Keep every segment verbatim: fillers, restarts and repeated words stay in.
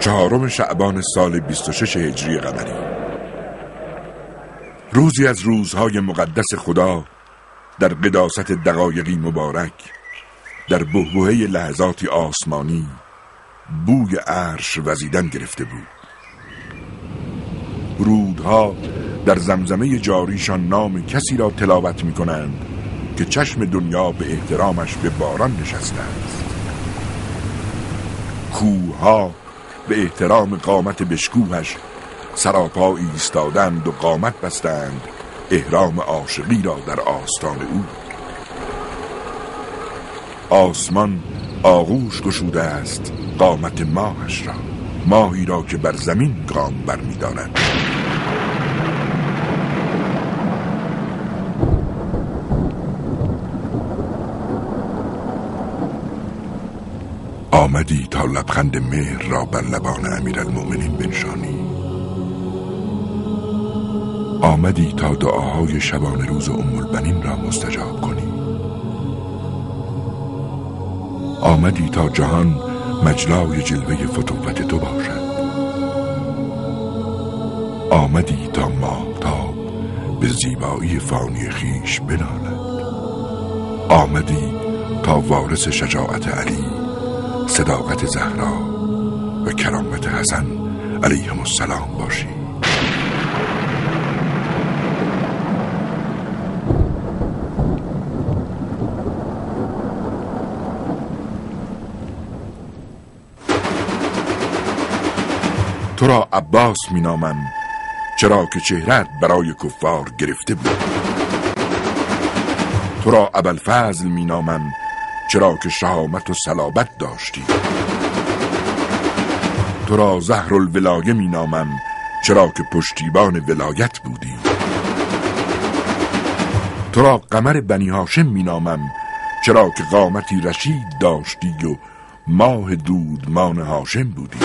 چهارم شعبان سال بیست و شش هجری قمری، روزی از روزهای مقدس خدا در قداست دقایقی مبارک، در بحبوحه لحظاتی آسمانی بوی عرش وزیدن گرفته بود. رودها در زمزمه جاریشان نام کسی را تلاوت می کنند که چشم دنیا به احترامش به باران نشسته است. کوهها به احترام قامت بشکوهش سراپا ایستادند و قامت بستند احرام عاشقی را در آستان او. آسمان آغوش گشوده است قامت ماهش را، ماهی را که بر زمین گام بر می دارد. آمدی تا لبخند مهر را بر لبان امیرالمؤمنین بنشانی. آمدی تا دعاهای شبانه روز ام البنین را مستجاب کنی. آمدی تا جهان مجلای جلوه فتوت تو باشد. آمدی تا ماهتاب به زیبایی فانی خیش بنالد. آمدی تا وارث شجاعت علی، صداقت زهرا و کرامت حسن علیهم السلام باشی. تو را عباس می نامم چرا که چهرت برای کفار گرفته بود. تو را ابوالفضل می نامم چرا که شهامت و صلابت داشتی. تو را زهرالولایه می نامم چرا که پشتیبان ولایت بودی. تو را قمر بنی هاشم می نامم چرا که قامتی رشید داشتی و ماه دودمان هاشم بودی.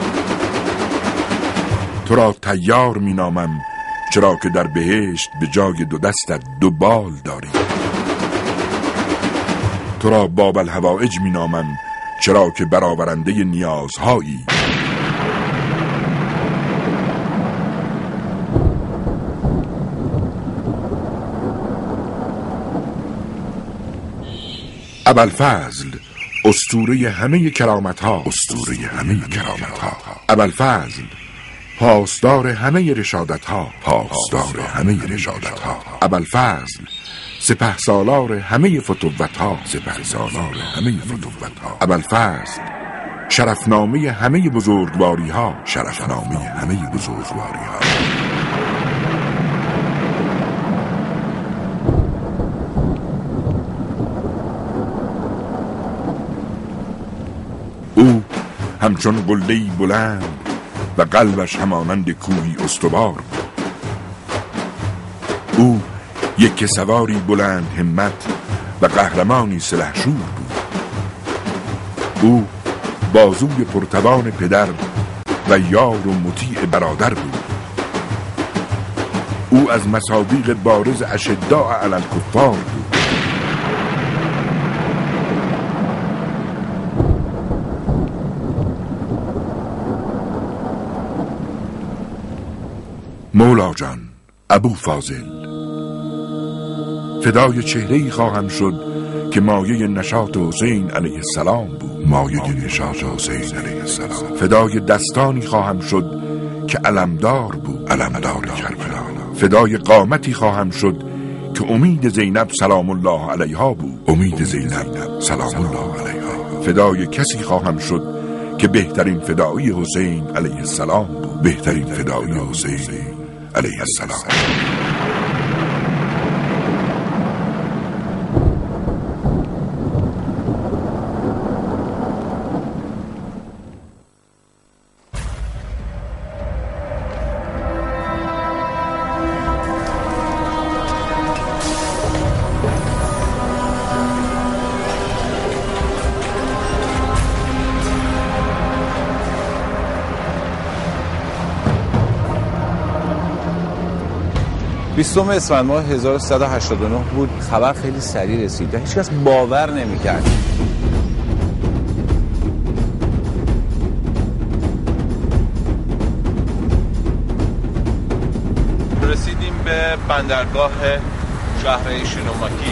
تو را طیار می نامم چرا که در بهشت به جای دو دستت دو بال داری. تو را باب الحوائج می نامم چرا که برآورنده نیازهایی. ابوالفضل اسطوره همه کرامت ها، اسطوره همه کرامت ها. ابوالفضل پاسدار همه رشادت ها، پاسدار همه رشادت ها. ابوالفضل سپه سالار همه فتوت ها، سپه سالار همه فتوت ها. ابوالفضل شرفنامه همه بزرگواری ها، شرفنامه همه بزرگواری ها. او همچون قله‌ای بلند و قلبش همانند کوهی استوار بود. او یک سواری بلند همت و قهرمانی سلحشور بود. او بازوی پرتوان پدر و یار و مطیع برادر بود. او از مصادیق بارز اشداء علی الکفار بود. مولا جان ابو فاضل، فدای چهره‌ای خواهم شد که مایه نشاط حسین علیه السلام بود، مایه نشاط حسین علیه السلام. فدای دستانی خواهم شد که علمدار بود، علمدار کربلا. فدای قامتی خواهم شد که امید زینب سلام الله علیها بود، امید زینب سلام الله علیها. فدای کسی خواهم شد که بهترین فدایی حسین علیه السلام بود، بهترین فدایی حسین علیه السلام. بیستم اسفند ماه هزار و سیصد و هشتاد و نه بود. خبر خیلی سریع رسید و هیچ کس باور نمی‌کرد. به بندرگاه شهر ایشینوماکی.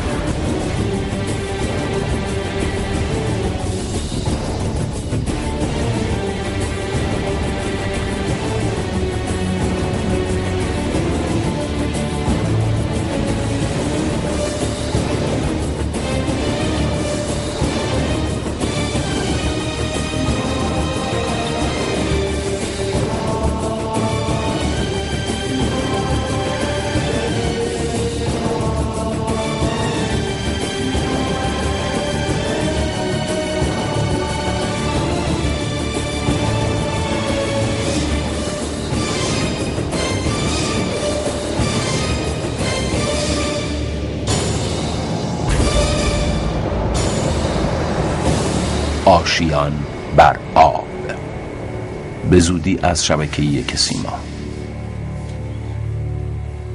آشیان بر آب، به زودی از شبکه یک سیما.